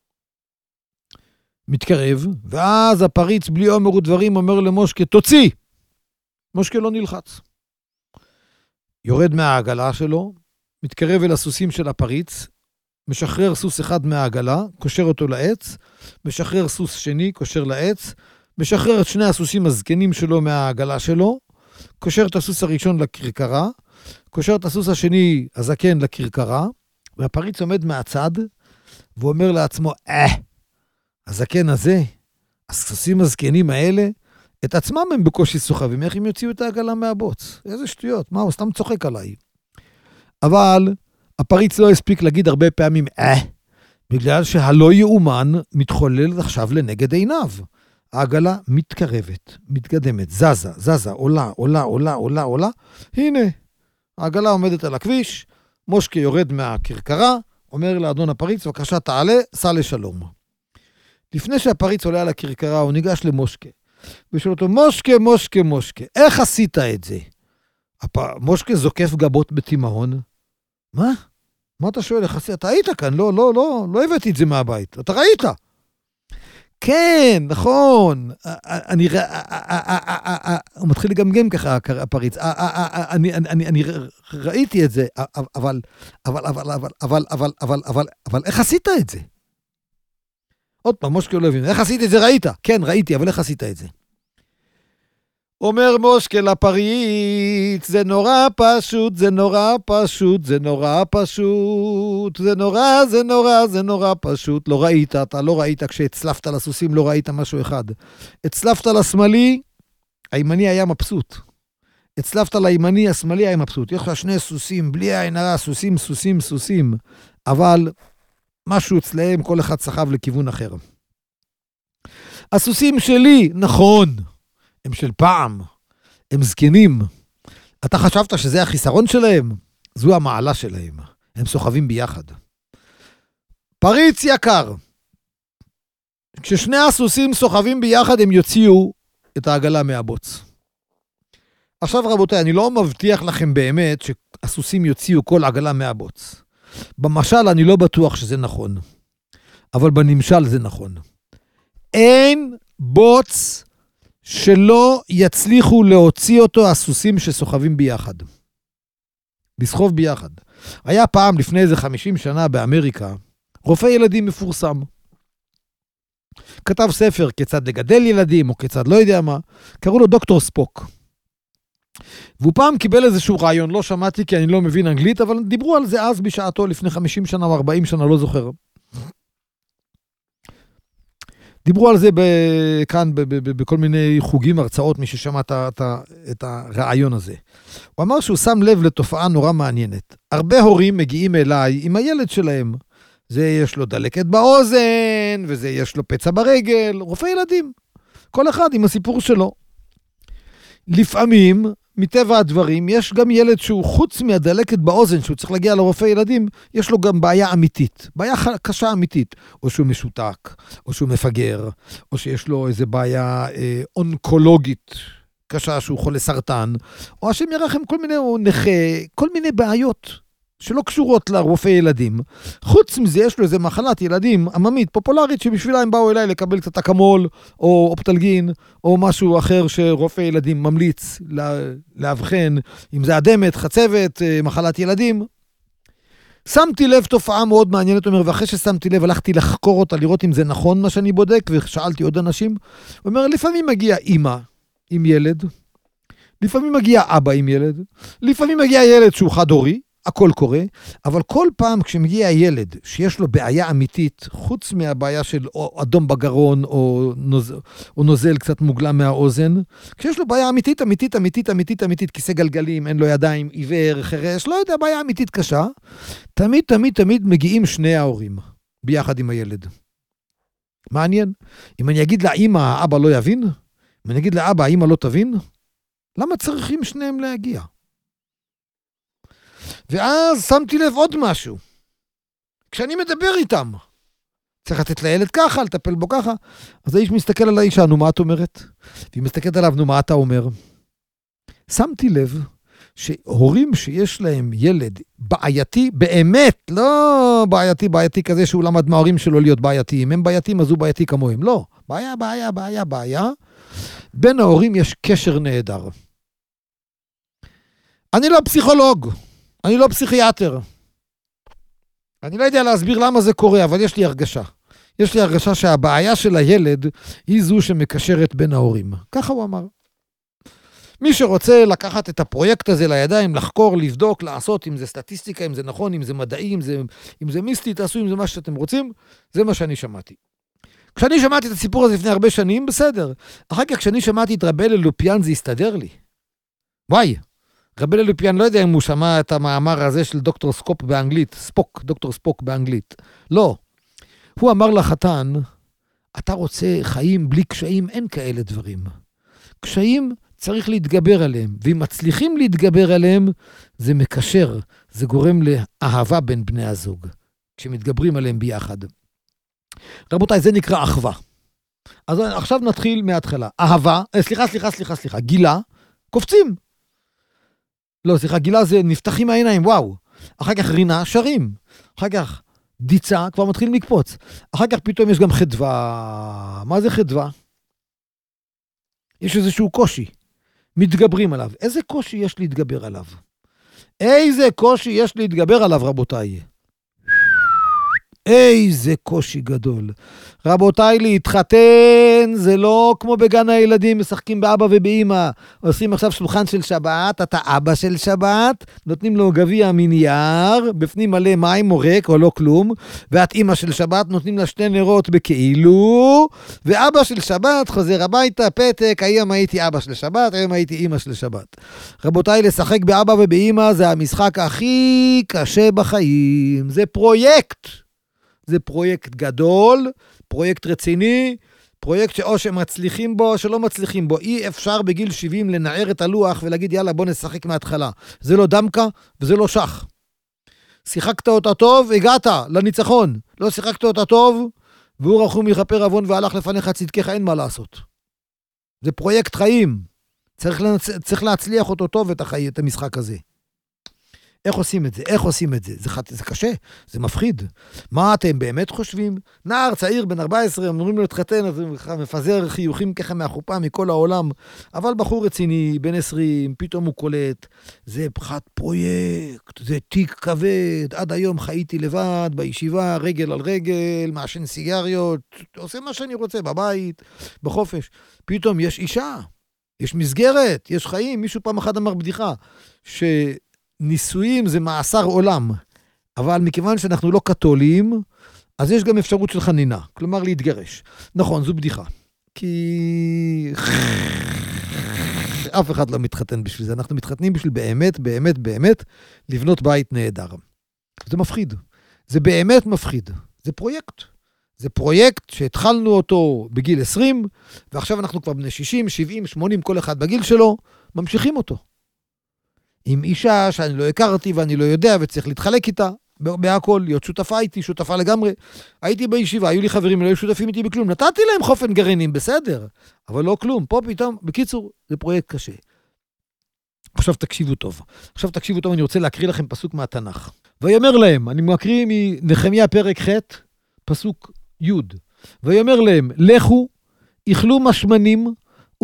מתקרב, ואז הפריץ בלי אומר ודברים אומר למושקה, תוציא. מושקה לא נלחץ. יורד מהעגלה שלו, מתקרב אל הסוסים של הפריץ, משחרר סוס אחד מהעגלה, קושר אותו לעץ, משחרר סוס שני, קושר לעץ, משחרר את שני הסוסים הזקנים שלו מהעגלה שלו, קושר את הסוס הראשון לכרכרה, קושר את הסוס השני, הזקן, לכרכרה, והפריץ עומד מהצד, ואומר לעצמו, הזקן הזה, הסוסים הזקנים האלה, את עצמם הם בקושי סוחבים, איך הם יוציאו את העגלה מהבוץ? איזה שטויות, מה, הוא סתם צוחק עליי. אבל הפריץ לא הספיק להגיד הרבה פעמים, בגלל שהלא יאומן מתחולל עכשיו לנגד עיניו. העגלה מתקרבת, מתקדמת, זזה, עולה. הנה, העגלה עומדת על הכביש, מושקה יורד מהכרכרה, אומר לאדון הפריץ, בבקשה תעלה, סע לשלום. לפני שהפריץ עולה על הכרכרה, הוא ניגש למושקה. ושואל אותו, מושקה, איך עשית את זה? מושקה זוקף גבות בתימהון. מה? מה אתה שואל? איך עשית? אתה היית כאן, לא הבאתי את זה מהבית. אתה ראית? כן, נכון. הוא מתחיל לגמגם ככה, הפריץ. אני ראיתי את זה, אבל איך עשית את זה? עוד פעם, מושקה לא הבין. איך עשית את זה? ראית? כן, ראיתי, אבל איך עשית את זה? אומר מושקה לפריץ, זה נורא פשוט, זה נורא פשוט. לא ראית, אתה לא ראית, כשהצלפת לסוסים לא ראית משהו אחד. הצלפת לשמאלי, הימני היה מבסוט. הצלפת לימני, השמאלי היה מבסוט. יש לך שני סוסים, בלי עין הרע, סוסים. אבל משהו אצלהם, כל אחד סחב לכיוון אחר. הסוסים שלי, נכון. הם של פעם, הם זקנים. אתה חשבת שזה החיסרון שלהם? זו המעלה שלהם. הם סוחבים ביחד. פריץ יקר. כששני הסוסים סוחבים ביחד, הם יוציאו את העגלה מהבוץ. עכשיו רבותיי, אני לא מבטיח לכם באמת שהסוסים יוציאו כל עגלה מהבוץ. במשל אני לא בטוח שזה נכון. אבל בנמשל זה נכון. אין בוץ שלא יצליחו להוציא אותו הסוסים שסוחבים ביחד. לסחוב ביחד. היה פעם לפני איזה 50 שנה באמריקה, רופא ילדים מפורסם. כתב ספר כיצד לגדל ילדים או כיצד לא יודע מה, קראו לו דוקטור ספוק. והוא פעם קיבל איזשהו רעיון, לא שמעתי כי אני לא מבין אנגלית, אבל דיברו על זה אז בשעתו לפני 50 שנה או 40 שנה, לא זוכר. דיברו על זה כאן בכל מיני חוגים, הרצאות, מי ששמע את הרעיון הזה. הוא אמר שהוא שם לב לתופעה נורא מעניינת. הרבה הורים מגיעים אליי עם הילד שלהם. זה יש לו דלקת באוזן, וזה יש לו פצע ברגל, רופא ילדים. כל אחד עם הסיפור שלו. לפעמים, מטבע הדברים, יש גם ילד שהוא חוץ מהדלקת באוזן, שהוא צריך להגיע לרופא ילדים, יש לו גם בעיה אמיתית, בעיה קשה אמיתית, או שהוא משותק, או שהוא מפגר, או שיש לו איזו בעיה אונקולוגית קשה, שהוא חולה סרטן, או השם ירחם כל מיני, או נכה, כל מיני בעיות שלא קשורות לרופא ילדים. חוץ מזה יש לו איזו מחלת ילדים עממית, פופולרית, שבשבילה הם באו אליי לקבל קצת אקמול, או אופטלגין, או משהו אחר שרופא ילדים ממליץ להבחן, אם זה אדמת, חצבת, מחלת ילדים. שמתי לב תופעה מאוד מעניינת, אומר, ואחרי ששמתי לב, הלכתי לחקור אותה, לראות אם זה נכון מה שאני בודק, ושאלתי עוד אנשים. הוא אומר, לפעמים מגיע אמא עם ילד, לפעמים מגיע אבא עם ילד, לפעמים מגיע ילד שהוא חד-הורי, הכל קורה, אבל כל פעם כשמגיע ילד שיש לו בעיה אמיתית, חוץ מהבעיה של אדום בגרון או נוזל קצת מוגלם מהאוזן, כשיש לו בעיה אמיתית, כיסא גלגלים, אין לו ידיים, עיוור, חרש, לא יודע, בעיה אמיתית קשה, תמיד מגיעים שני ההורים, ביחד עם הילד. מעניין. אם אני אגיד לאמא, האבא לא יבין? אם אני אגיד לאבא, האמא לא תבין? למה צריכים שניהם להגיע? ואז שמתי לב עוד משהו. כשאני מדבר איתם, צריך לתת לילד ככה, לטפל בו ככה. אז האיש מסתכל על האישה, נו מה את אומרת? והיא מסתכלת עליו, נו מה אתה אומר? שמתי לב שהורים שיש להם ילד בעייתי, באמת, לא בעייתי כזה שהוא למד מההורים שלו להיות בעייתיים. הם בעייתיים, אז הוא בעייתי כמוהם. לא, בעיה. בין ההורים יש קשר נהדר. אני לא פסיכולוג. אני לא פסיכיאטר. אני לא יודע להסביר למה זה קורה, אבל יש לי הרגשה. יש לי הרגשה שהבעיה של הילד היא זו שמקשרת בין ההורים. ככה הוא אמר. מי שרוצה לקחת את הפרויקט הזה לידיים, לחקור, לבדוק, לעשות, אם זה סטטיסטיקה, אם זה נכון, אם זה מדעי, אם זה מיסטי, תעשו אם זה מה שאתם רוצים, זה מה שאני שמעתי. כשאני שמעתי את הסיפור הזה לפני הרבה שנים, בסדר. אחר כך כשאני שמעתי את רבי אלופיאן, זה הסתדר לי. וואי. רבי לופיאן לא יודע אם הוא שמע את המאמר הזה של דוקטור סקופ באנגלית, דוקטור ספוק באנגלית. לא. הוא אמר לחתן, אתה רוצה חיים בלי קשיים, אין כאלה דברים. קשיים צריך להתגבר עליהם, ואם מצליחים להתגבר עליהם, זה מקשר, זה גורם לאהבה בין בני הזוג, כשמתגברים עליהם ביחד. רבותיי, זה נקרא אחווה. אז עכשיו נתחיל מההתחלה. אהבה, סליחה, גילה, קופצים. לא, סליחה, גילה זה נפתחים העיניים, וואו. אחר כך רינה, שרים. אחר כך דיצה, כבר מתחילים לקפוץ. אחר כך פתאום יש גם חדווה. מה זה חדווה? יש איזשהו קושי. מתגברים עליו. איזה קושי יש להתגבר עליו? איזה קושי יש להתגבר עליו, רבותיי? איזה קושי גדול. רבותיי, להתחתן זה לא כמו בגן הילדים, משחקים באבא ובאמא. עושים עכשיו שולחן של שבת, אתה אבא של שבת, נותנים לו גביע מנייר, בפנים מלא מים או ריק או לא כלום, ואת אמא של שבת, נותנים לה 2 נרות בכאילו, ואבא של שבת חוזר הביתה, פתק, היום הייתי אבא של שבת, היום הייתי אמא של שבת. רבותיי, לשחק באבא ובאמא זה המשחק הכי קשה בחיים. זה פרויקט. זה פרויקט גדול, פרויקט רציני, פרויקט שאו שמצליחים בו או שלא מצליחים בו. אי אפשר בגיל 70 לנער את הלוח ולהגיד יאללה בוא נשחק מההתחלה. זה לא דמקה וזה לא שח. שיחקת אותה טוב, הגעת לניצחון. לא שיחקת אותה טוב, והוא רחום יכפר עוון והלך לפניך צדקך, אין מה לעשות. זה פרויקט חיים. צריך להצליח אותו טוב את המשחק הזה. איך עושים את זה? זה קשה, זה מפחיד. מה אתם באמת חושבים? נער צעיר בן 14, אמורים לו להתחתן, אז הוא מפזר חיוכים ככה מהחופה מכל העולם, אבל בחור רציני, בן 20, פתאום הוא קולט, זה פרויקט, זה תיק כבד, עד היום חייתי לבד, בישיבה, רגל על רגל, מעשן סיגריות, עושה מה שאני רוצה, בבית, בחופש. פתאום יש אישה, יש מסגרת, יש חיים. מישהו פעם אחד אמר בדיחה, נישואים זה מאסר עולם, אבל מכיוון שאנחנו לא קתולים, אז יש גם אפשרות של חנינה, כלומר להתגרש. נכון, זו בדיחה. כי אף אחד לא מתחתן בשביל זה, אנחנו מתחתנים בשביל באמת לבנות בית נהדר. זה מפחיד, זה באמת מפחיד, זה פרויקט. זה פרויקט שהתחלנו אותו בגיל 20, ועכשיו אנחנו כבר בני 60, 70, 80, כל אחד בגיל שלו, ממשיכים אותו. עם אישה שאני לא הכרתי ואני לא יודע וצריך להתחלק איתה, בהכל, להיות שותפה איתי, שותפה לגמרי. הייתי בישיבה, היו לי חברים, לא היו שותפים איתי בכלום, נתתי להם חופן גרעינים, בסדר, אבל לא כלום. פה פתאום, בקיצור, זה פרויקט קשה. עכשיו תקשיבו טוב, אני רוצה להקריא לכם פסוק מהתנ"ך. ויאמר להם, אני מקריא מנחמיה פרק ח', פסוק י', ויאמר להם, לכו, איכלו משמנים,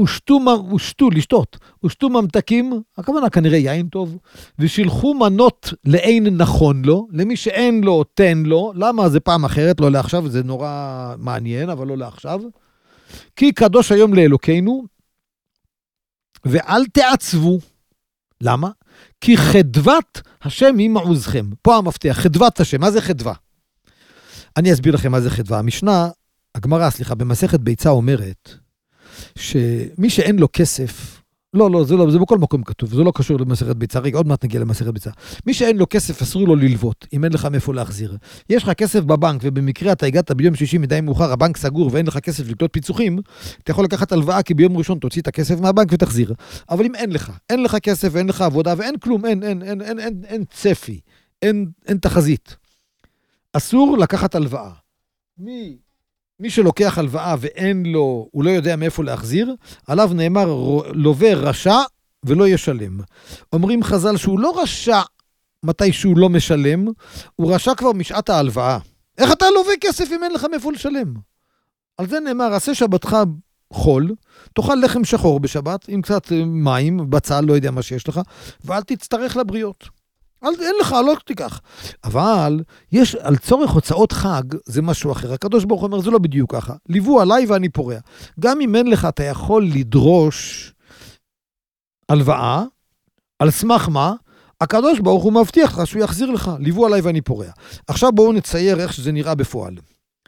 ושתו ממתקים, הכוונה כנראה יין טוב, ושילחו מנות לאין נכון לו, למי שאין לו, תן לו. למה? זה פעם אחרת, לא לעכשיו, זה נורא מעניין, אבל לא לעכשיו. כי קדוש היום לאלוקינו, ואל תעצבו. למה? כי חדוות השם היא מעוזכם. פה המפתח, חדוות השם. מה זה חדווה? אני אסביר לכם מה זה חדווה. המשנה, הגמרא, במסכת ביצה אומרת, שמי שאין לו כסף, זה בכל מקום כתוב, זה לא קשור למסכת ביצה, רגע, עוד מעט נגיע למסכת ביצה. מי שאין לו כסף, אסור לו ללוות, אם אין לך מאיפה להחזיר. יש לך כסף בבנק, ובמקרה אתה הגעת ביום שישי מדי מאוחר, הבנק סגור, ואין לך כסף לקלוט פיצוחים, אתה יכול לקחת הלוואה, כי ביום ראשון תוציא את הכסף מהבנק ותחזיר. אבל אם אין לך כסף, ואין לך עבודה, ואין כלום, אין צפי, אין תחזית. אסור לקחת הלוואה. מי שלוקח הלוואה ואין לו, הוא לא יודע מאיפה להחזיר, עליו נאמר לווה רשע ולא ישלם. אומרים חז"ל שהוא לא רשע מתי שהוא לא משלם, הוא רשע כבר משעת ההלוואה. איך אתה לווה כסף אם אין לך מאיפה לשלם? על זה נאמר, עשה שבתך חול, תאכל לחם שחור בשבת, עם קצת מים, בצל, לא יודע מה שיש לך, ואל תצטרך לבריות. אין לך, לא תיקח. אבל יש על צורך הוצאות חג, זה משהו אחר. הקדוש ברוך הוא אומר, זה לא בדיוק ככה. ליוו עליי ואני פורע. גם אם אין לך, אתה יכול לדרוש הלוואה, על סמך מה? הקדוש ברוך הוא מבטיח לך שהוא יחזיר לך. ליוו עליי ואני פורע. עכשיו בואו נצייר איך שזה נראה בפועל.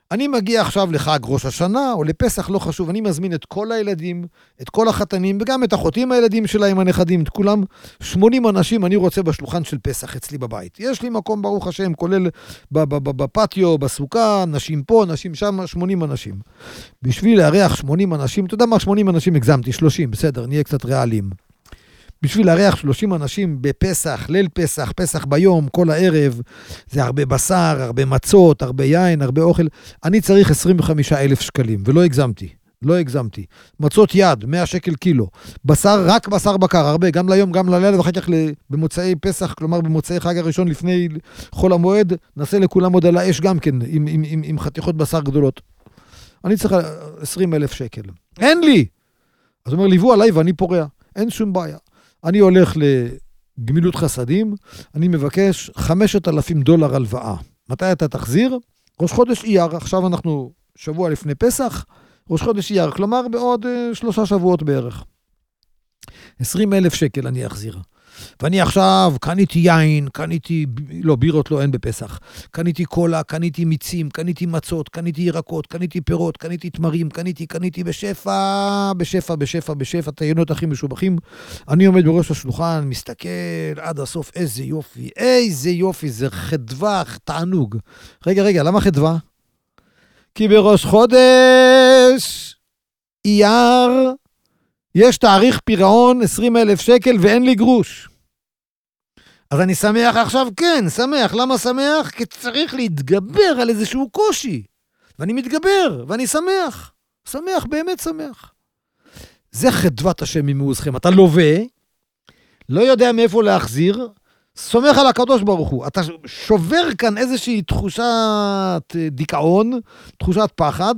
אני מגיע עכשיו לחג ראש השנה, או לפסח, לא חשוב, אני מזמין את כל הילדים, את כל החתנים, וגם את אחותים הילדים שלהם, הנכדים, את כולם, 80 אנשים אני רוצה בשולחן של פסח אצלי בבית. יש לי מקום, ברוך השם, כולל בפטיו, בסוכה, נשים פה, נשים שם, 80 אנשים. בשביל לארח 80 אנשים, אתה יודע מה, 80 אנשים הגזמתי, 30, בסדר, נהיה קצת ריאליים. בשביל לארח 30 אנשים בפסח, ליל פסח, פסח ביום, כל הערב, זה הרבה בשר, הרבה מצות, הרבה יין, הרבה אוכל. אני צריך 25,000 שקלים, ולא הגזמתי, לא הגזמתי. מצות יד, 100 שקל קילו. בשר, רק בשר בקר, הרבה, גם ליום, גם ללילה, ואחר כך במוצאי פסח, כלומר במוצאי חג הראשון לפני חול המועד, נעשה לכולם עוד על האש גם כן, עם חתיכות בשר גדולות. אני צריך 20,000 שקל. אין לי! אז הוא אומר, ליוו עליי ואני פורע. אין שום בעיה. אני הולך לגמילות חסדים, אני מבקש $5,000 הלוואה. מתי אתה תחזיר? ראש חודש אייר, עכשיו אנחנו שבוע לפני פסח, ראש חודש אייר, כלומר בעוד 3 שבועות בערך. 20,000 שקל אני אחזיר. ואני עכשיו קניתי יין, קניתי, לא, בירות לא, אין בפסח. קניתי קולה, קניתי מיצים, קניתי מצות, קניתי ירקות, קניתי פירות, קניתי תמרים, קניתי בשפע, טעינות הכי משובחים. אני עומד בראש השולחן, מסתכל עד הסוף, איזה יופי, זה חדווה, תענוג. רגע, למה חדווה? כי בראש חודש אייר, יש תאריך פירעון 20,000 שקל ואין לי גרוש. אז אני שמח עכשיו, כן, שמח. למה שמח? כי צריך להתגבר על איזשהו קושי. ואני מתגבר, ואני שמח. שמח, באמת שמח. זה חדוות השם ממעוזכם. אתה לווה, לא יודע מאיפה להחזיר, סומך על הקדוש ברוך הוא. אתה שובר כאן איזושהי תחושת דיכאון, תחושת פחד,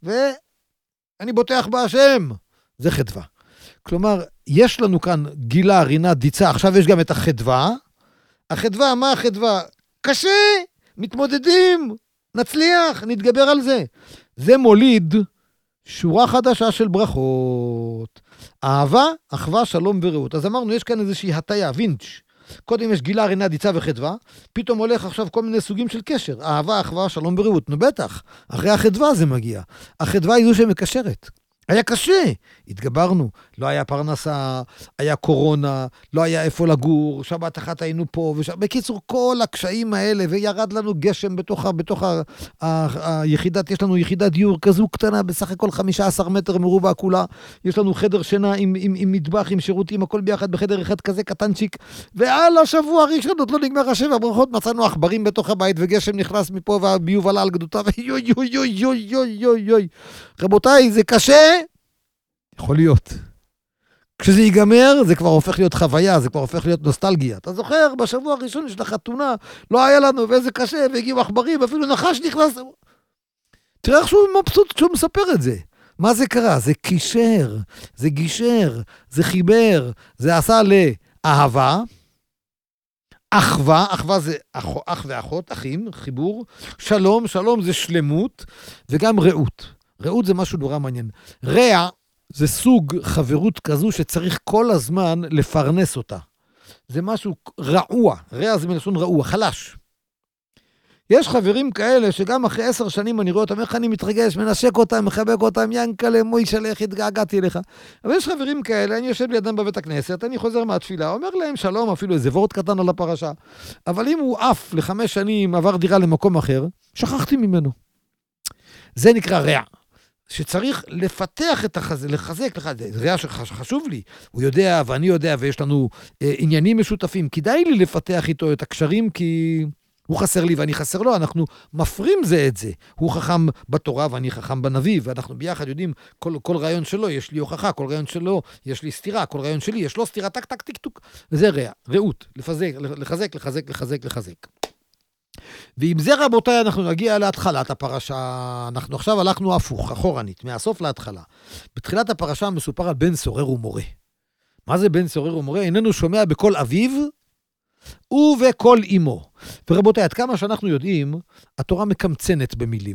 ואני בוטח בהשם. זה חדווה. כלומר, יש לנו כאן גילה, רינה, דיצה, עכשיו יש גם את החדווה. החדווה, מה החדווה? קשה, מתמודדים, נצליח, נתגבר על זה. זה מוליד שורה חדשה של ברכות. אהבה, אחווה, שלום ורעות. אז אמרנו, יש כאן איזושהי הטיה, וינץ'. קודם יש גילה, רינה, דיצה וחדווה, פתאום הולך עכשיו כל מיני סוגים של קשר. אהבה, אחווה, שלום ורעות. נו בטח, אחרי החדווה זה מגיע. החדווה היא זו שמקשרת. היה קשה, התגברנו, לא היה פרנסה, היה קורונה, לא היה איפה לגור, שבת אחת היינו פה, בקיצור, כל הקשיים האלה, וירד לנו גשם בתוך היחידת, יש לנו יחידת דיור כזו קטנה, בסך הכל 15 מטר מרובע כולה, יש לנו חדר שינה עם מטבח, עם שירותים, הכל ביחד בחדר אחד כזה קטנצ'יק, ועל השבוע הראשון עוד לא נגמר השבע ברכות, מצאנו עכברים בתוך הבית, וגשם נכנס מפה, והביוב עלה על גדותיו, יוי. רבותיי, זה קשה, יכול להיות. כשזה ייגמר, זה כבר הופך להיות חוויה, זה כבר הופך להיות נוסטלגיה. אתה זוכר, בשבוע הראשון של החתונה, לא היה לנו, ואיזה קשה, והגיעו עכברים, אפילו נחש נכנס. תראה איך שהוא מבסוט כשהוא מספר את זה. מה זה קרה? זה קישר, זה גישר, זה חיבר, זה עשה לאהבה, אחווה זה אח ואחות, אחים, חיבור, שלום זה שלמות, וגם רעות. רעות זה משהו נורא מעניין. רע זה סוג חברות כזו שצריך כל הזמן לפרנס אותה. זה משהו רעוע. רע זה מלשון רעוע, חלש. יש חברים כאלה שגם אחרי 10 שנים אני רואה אותם, איך אני מתרגש, מנשק אותם, מחבק אותם, ינקלה, מוישל, איך התגעגעתי לך. אבל יש חברים כאלה, אני יושב לידם בבית הכנסת, אני חוזר מהתפילה, אומר להם שלום, אפילו איזה וורט קטן על הפרשה. אבל אם הוא אף ל5 שנים עבר דירה למקום אחר, שכחתי ממנו. זה נקרא רע. שצריך לפתח את לחזק, זה רע שחשוב לי, הוא יודע ואני יודע ויש לנו עניינים משותפים, כדאי לי לפתח איתו את הקשרים כי הוא חסר לי ואני חסר לו, אנחנו מפרים זה את זה, הוא חכם בתורה ואני חכם בנביא, ואנחנו ביחד יודעים כל רעיון שלו יש לי הוכחה, כל רעיון שלו יש לי סתירה, כל רעיון שלי יש לו סתירה, טק טק טיק טוק, וזה רעות, לחזק. ועם זה רבותיי אנחנו נגיע להתחלת הפרשה, אנחנו עכשיו הלכנו הפוך, אחורנית, מהסוף להתחלה. בתחילת הפרשה מסופר על בן סורר ומורה. מה זה בן סורר ומורה? איננו שומע בכל אביו ובכל אמו. ורבותיי, עד כמה שאנחנו יודעים, התורה מקמצנת במילים.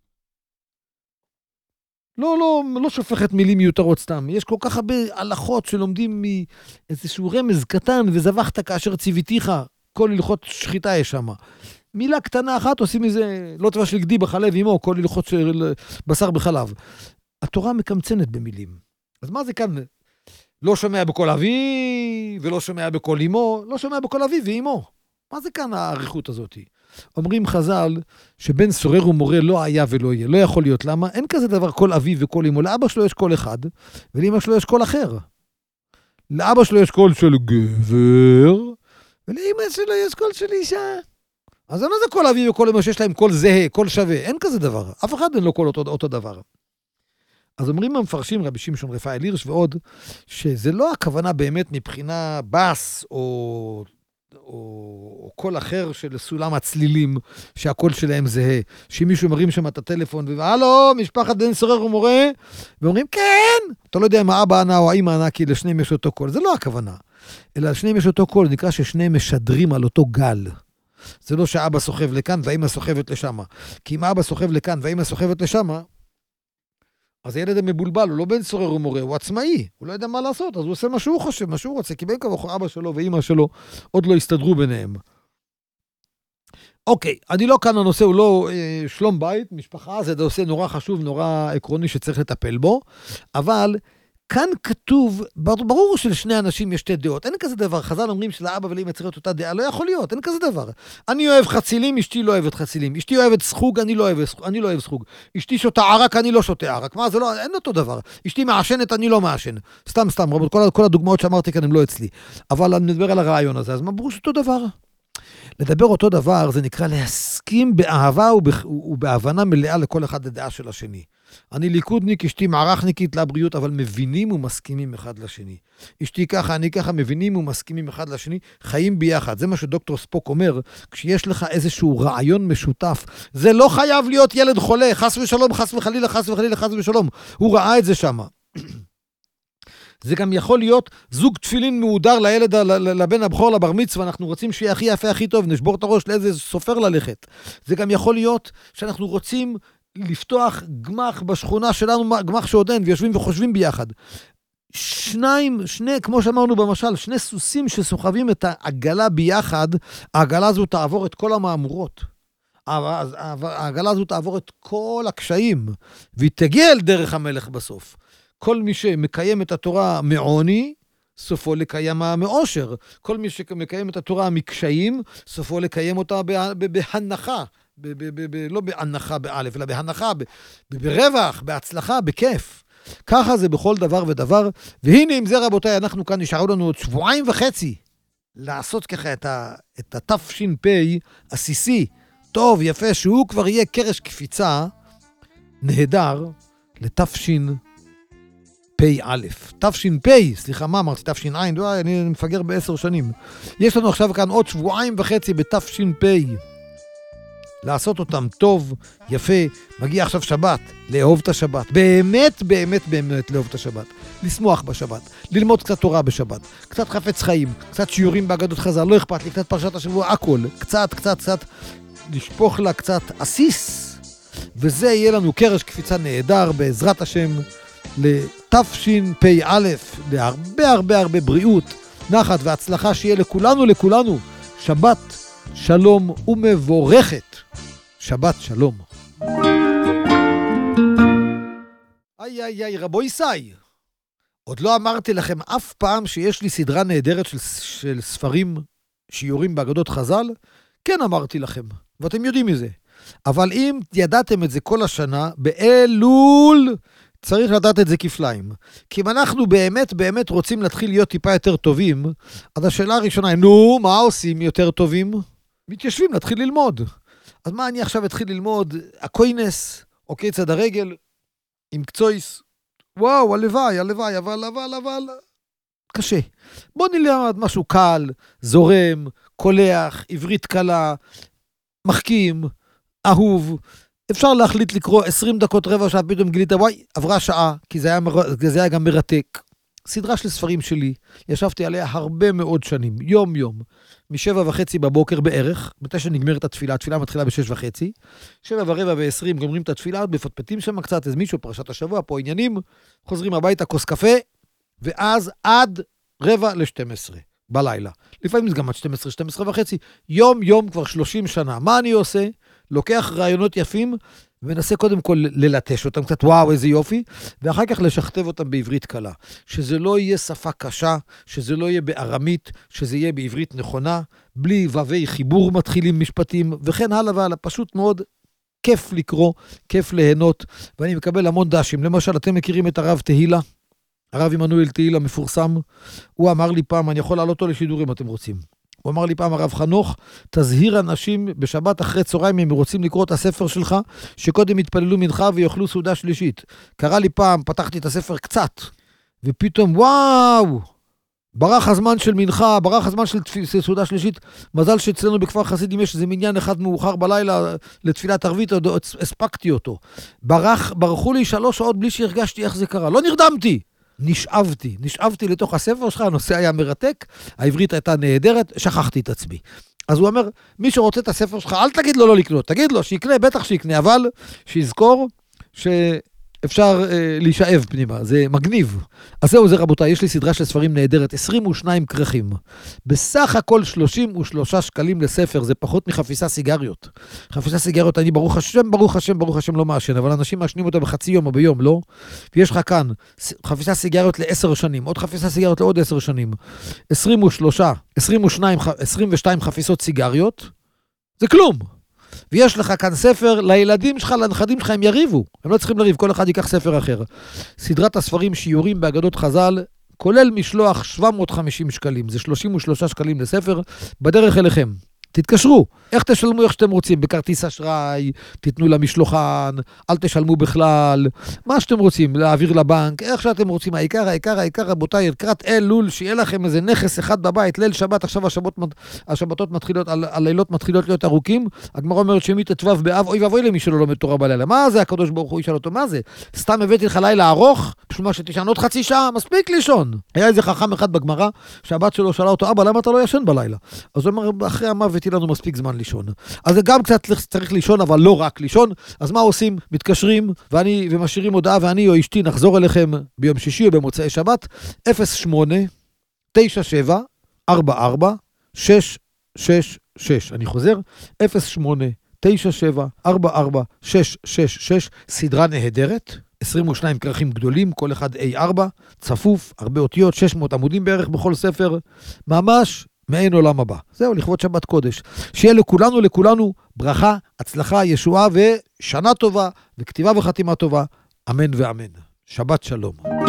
לא שופכת מילים מיותרות סתם. יש כל כך הרבה הלכות שלומדים מאיזשהו רמז קטן, וזבחת כאשר ציוויתיך, כל הלכות שחיטה יש שם. מילה קטנה אחת, עושים מזה לא טבע של גדי בחלב עמו, כל הלכות של בשר בחלב. התורה מקמצנת במילים. אז מה זה כאן? לא שומע בקול אבי, ולא שומע בקול אמו, לא שומע בקול אבי ואמו. מה זה כאן העריכות הזאת? אומרים חז"ל שבן סורר ומורה לא היה ולא יהיה. לא יכול להיות. למה? אין כזה דבר קול אבי וקול אמו. לאבא שלו יש קול אחד, ולאמא שלו יש קול אחר. לאבא שלו יש קול של גבר, ולאמא שלו יש קול של אישה. אז אין זה קול אבי וקול אמו שיש להם קול זהה, קול שווה. אין כזה דבר. אף אחד אין לו קול אותו דבר. אז אומרים המפרשים, רבי שמשון רפאל הירש ועוד, שזה לא הכוונה באמת מבחינה בס או קול אחר של סולם הצלילים, שהקול שלהם זהה. שמישהו מרים שם את הטלפון, והלו, משפחת בן סורר ומורה, ואומרים, כן! אתה לא יודע אם האבא ענה או האמא ענה, כי לשניהם יש אותו קול. זה לא הכוונה. אלא לשניהם יש אותו קול, נקרא ששניהם משדרים על אותו גל. זה לא שהאבא סוחב לכאן והאמא סוחבת לשם. כי אם האבא סוחב לכאן והאמא סוחבת לשם, אז הילד המבולבל, הוא לא בן סורר ומורה, הוא עצמאי, הוא לא יודע מה לעשות, אז הוא עושה מה שהוא חושב, מה שהוא רוצה, כי בין כך אבא שלו ואמא שלו עוד לא הסתדרו ביניהם. אוקיי, אני לא כאן, הנושא הוא לא שלום בית, משפחה, זה נושא נורא חשוב, נורא עקרוני שצריך לטפל בו, אבל כאן כתוב, ברור שלשני אנשים יש שתי דעות, אין כזה דבר, חז"ל אומרים שלאבא ולאמא צריכה אותה דעה, לא יכול להיות, אין כזה דבר. אני אוהב חצילים, אשתי לא אוהבת חצילים, אשתי אוהבת סחוג, אני לא אוהב סחוג, אשתי שותה ערק, אני לא שותה ערק, מה זה לא, אין אותו דבר, אשתי מעשנת, אני לא מעשן, סתם, רבות, כל הדוגמאות שאמרתי כאן הם לא אצלי, אבל אני מדבר על הרעיון הזה, אז מה ברור שאותו דבר? לדבר אותו דבר זה נקרא להסכים באהבה ובהבנה מלאה לכל אחד לדעה של השני. אני ליכודניק, אשתי מערכניקית לבריאות, אבל מבינים ומסכימים אחד לשני. אשתי ככה, אני ככה, מבינים ומסכימים אחד לשני, חיים ביחד. זה מה שדוקטור ספוק אומר, כשיש לך איזשהו רעיון משותף, זה לא חייב להיות ילד חולה, חס ושלום, חס וחלילה, חס וחלילה, חס ושלום. הוא ראה את זה שמה. זה גם יכול להיות זוג תפילין מעודר לילד, לבן הבכור, לבר מצווה, אנחנו רוצים שיהיה הכי יפה, הכי טוב, נשבור את הראש לאיזה סופר ללכת. זה גם יכול להיות שאנחנו רוצים לפתוח גמח בשכונה שלנו, גמח שעוד אין, ויושבים וחושבים ביחד. כמו שאמרנו במשל, שני סוסים שסוחבים את העגלה ביחד, העגלה הזו תעבור את כל המאמורות. העגלה הזו תעבור את כל הקשיים, והיא תגיע אל דרך המלך בסוף. כל מי שמקיים את התורה מעוני, סופו לקיים מאושר. כל מי שמקיים את התורה מקשיים, סופו לקיים אותה בהנחה. לא בהנחה באלף, אלא בהנחה, ברווח, בהצלחה, בכיף. ככה זה בכל דבר ודבר. והנה עם זה רבותיי, אנחנו כאן נשארו לנו עוד 2.5 שבועות לעשות ככה את התש"פ עסיסי, טוב, יפה, שהוא כבר יהיה קרש קפיצה נהדר לתש"פ. תש"פ, סליחה, מה אמרתי? תש"ע, אני מפגר ב10 שנים. יש לנו עכשיו כאן עוד 2.5 שבועות בתש"פ. לעשות אותם טוב, יפה, מגיע עכשיו שבת, לאהוב את השבת. באמת, באמת, באמת לאהוב את השבת. לשמוח בשבת, ללמוד קצת תורה בשבת, קצת חפץ חיים, קצת שיעורים באגדות חז"ל, לא אכפת לי, קצת פרשת השבוע, הכל. קצת, לשפוך לה קצת עסיס, וזה יהיה לנו קרש קפיצה נהדר בעזרת השם. לתשפ"א, להרבה בריאות, נחת והצלחה שיהיה לכולנו, שבת שלום ומבורכת. שבת שלום. איי, רבו ישי. עוד לא אמרתי לכם אף פעם שיש לי סדרה נהדרת של ספרים שיעורים באגדות חז"ל? כן אמרתי לכם, ואתם יודעים מזה. אבל אם ידעתם את זה כל השנה, באלול צריך לדעת את זה כפליים. כי אם אנחנו באמת רוצים להתחיל להיות טיפה יותר טובים, אז השאלה הראשונה היא, נו, מה עושים יותר טובים? מתיישבים להתחיל ללמוד. אז מה אני עכשיו אתחיל ללמוד? הקוינס, או כיצד הרגל, עם קצויס. וואו, הלוואי, אבל קשה. בוא נלמד משהו קל, זורם, קולח, עברית קלה, מחכים, אהוב. אפשר להחליט לקרוא 20 דקות, רבע שעה, פתאום גילית, וואי, עברה שעה, כי זה היה גם מרתק. סדרה של ספרים שלי, ישבתי עליה הרבה מאוד שנים, יום, 7:30 בבוקר בערך, מתי שנגמרת התפילה מתחילה ב6:30, 7:15 גומרים את התפילה, מפטפטים שם קצת, אז מישהו, פרשת השבוע, פה עניינים, חוזרים הביתה, כוס קפה, ואז עד 11:45. בלילה. לפעמים זה גם עד 12, 12 וחצי. יום כבר 30 שנה. מה אני עושה? לוקח רעיונות יפים, ומנסה קודם כל ללטש אותם קצת, וואו, איזה יופי, ואחר כך לשכתב אותם בעברית קלה. שזה לא יהיה שפה קשה, שזה לא יהיה בארמית, שזה יהיה בעברית נכונה, בלי ווי חיבור מתחילים משפטים, וכן הלאה והלאה. פשוט מאוד כיף לקרוא, כיף ליהנות, ואני מקבל המון דשים. למשל, אתם מכירים את הרב תהילה? הרב עמנואל תהילה מפורסם. הוא אמר לי פעם, אני יכול לעלות אותו לשידור אם אתם רוצים. הוא אמר לי פעם, הרב חנוך, תזהיר אנשים בשבת אחרי צהריים, אם רוצים לקרוא את הספר שלך, שקודם יתפללו מנחה ויאכלו סעודה שלישית. קרה לי פעם, פתחתי את הספר קצת, ופתאום, וואו, ברח הזמן של מנחה, ברח הזמן של סעודה שלישית. מזל שאצלנו בכפר חסידים יש איזה מניין אחד מאוחר בלילה לתפילת ערבית, עוד הספקתי אותו. ברחו לי 3 שעות בלי שהרגשתי איך זה קרה. לא נרדמתי. נשאבתי לתוך הספר שלך, הנושא היה מרתק, העברית הייתה נהדרת, שכחתי את עצמי. אז הוא אומר, מי שרוצה את הספר שלך, אל תגיד לו לא לקנות, תגיד לו שיקנה, בטח שיקנה, אבל שיזכור שאפשר להישאב פנימה, זה מגניב. אז זהו, זה רבותיי, יש לי סדרה של ספרים נהדרת, 22 כרכים. בסך הכל 33 שקלים לספר, זה פחות מחפיסה סיגריות. חפיסה סיגריות, אני ברוך השם לא מעשן, אבל אנשים מעשנים אותה בחצי יום או ביום, לא? ויש לך כאן חפיסה סיגריות ל10 שנים, עוד חפיסה סיגריות לעוד 10 שנים. 22 חפיסות סיגריות, זה כלום. ויש לך כאן ספר לילדים שלך, לנכדים שלך, הם יריבו. הם לא צריכים לריב, כל אחד ייקח ספר אחר. סדרת הספרים שיעורים באגדות חז"ל, כולל משלוח 750 שקלים. זה 33 שקלים לספר, בדרך אליכם. תתקשרו. איך תשלמו איך שאתם רוצים? בכרטיס אשראי, תיתנו למשלוחן, אל תשלמו בכלל. מה שאתם רוצים, להעביר לבנק, איך שאתם רוצים. העיקר, רבותיי, לקראת אלול, שיהיה לכם איזה נכס אחד בבית, ליל שבת, עכשיו השבתות מתחילות, הלילות מתחילות להיות ארוכים. הגמרא אומרת שמי תט"ו באב, אוי ואבוי למי שלא לומד תורה בלילה. מה זה? הקדוש ברוך הוא ישאל אותו, מה זה? סתם הבאתי לך לילה ארוך, בשביל מה שתישן עוד חצי שעה, מספיק לישון. היה איזה חכם אחד בגמרא, שהבת שלו שאלה אותו, אבא, למה אתה לא ישן בלילה? אז הוא אומר, אחרי המוות יהיה לנו מספיק זמן לישון. אז זה גם קצת צריך לישון, אבל לא רק לישון. אז מה עושים? מתקשרים, ומשאירים הודעה, ואני או אשתי נחזור אליכם ביום שישי או במוצאי שבת, 08-97-44-666. אני חוזר, 08-97-44-666, סדרה נהדרת, 22 כרכים גדולים, כל אחד A4, צפוף, הרבה אותיות, 600 עמודים בערך בכל ספר, ממש מעין עולם הבא. זהו, לכבוד שבת קודש. שיהיה לכולנו ברכה, הצלחה, ישועה ושנה טובה, וכתיבה וחתימה טובה. אמן ואמן. שבת שלום.